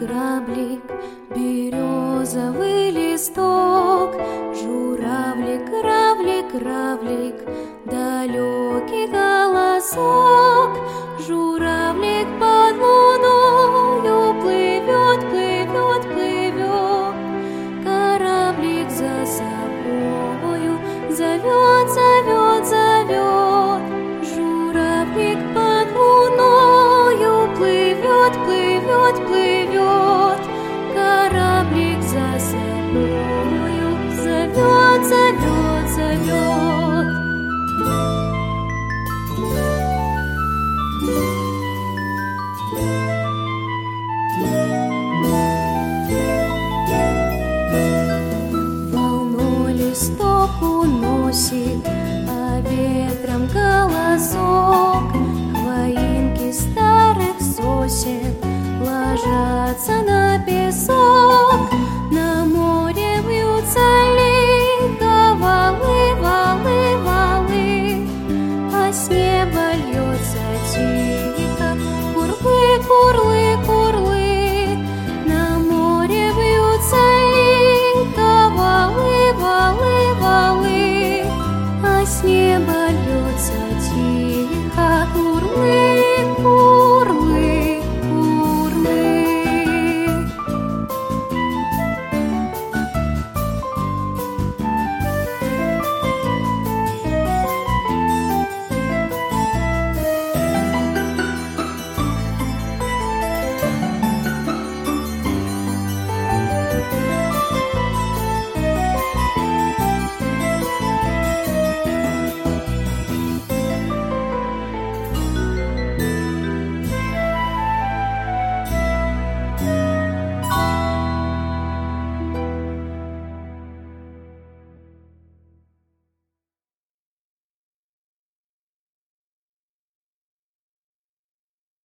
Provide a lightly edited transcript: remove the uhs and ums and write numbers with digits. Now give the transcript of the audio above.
кораблик, березовый листок, журавлик, равлик, равлик, далекий голосок. Журавлик под луною плывет, плывет, плывет, кораблик за собою зовет, зовет, зовет. Журавлик под луною плывет, плывет, плывет, кораблик за собою зовет, зовет, зовет. Волной листок уносит, а ветром голосок. Хвоинки старых сосен ложатся на